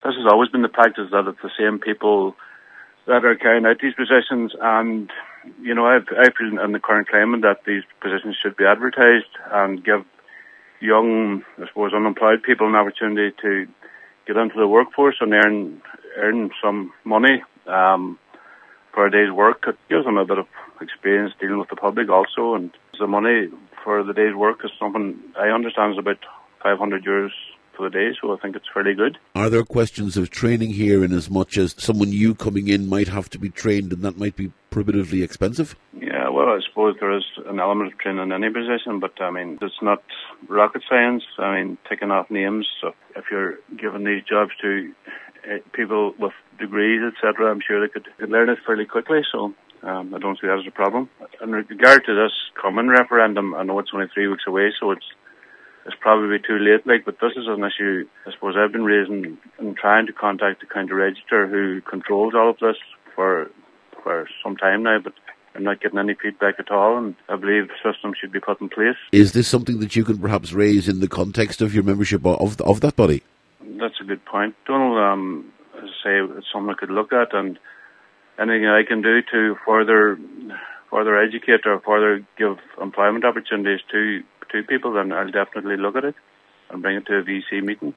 This has always been the practice, that it's the same people that are carrying out these positions, and I feel in the current climate that these positions should be advertised and give young, I suppose, unemployed people an opportunity to get into the workforce and earn some money for a day's work. It gives them a bit of experience dealing with the public also, and the money for the day's work is something I understand is about €500 for the day, so I think it's fairly good. Are there questions of training here, in as much as someone new coming in might have to be trained, and that might be prohibitively expensive? Yeah, well, I suppose there is an element of training in any position, but it's not rocket science. Taking off names. So if you're giving these jobs to people with degrees, etc., I'm sure they could learn it fairly quickly. So I don't see that as a problem. In regard to this coming referendum, I know it's only 3 weeks away, so it's probably too late. But this is an issue I suppose I've been raising and trying to contact the county register, who controls all of this, for some time now, but I'm not getting any feedback at all, and I believe the system should be put in place. Is this something that you can perhaps raise in the context of your membership of that body? That's a good point, Donald. As I say, it's something I could look at, and anything I can do to further educate or further give employment opportunities to people, then I'll definitely look at it and bring it to a VC meeting.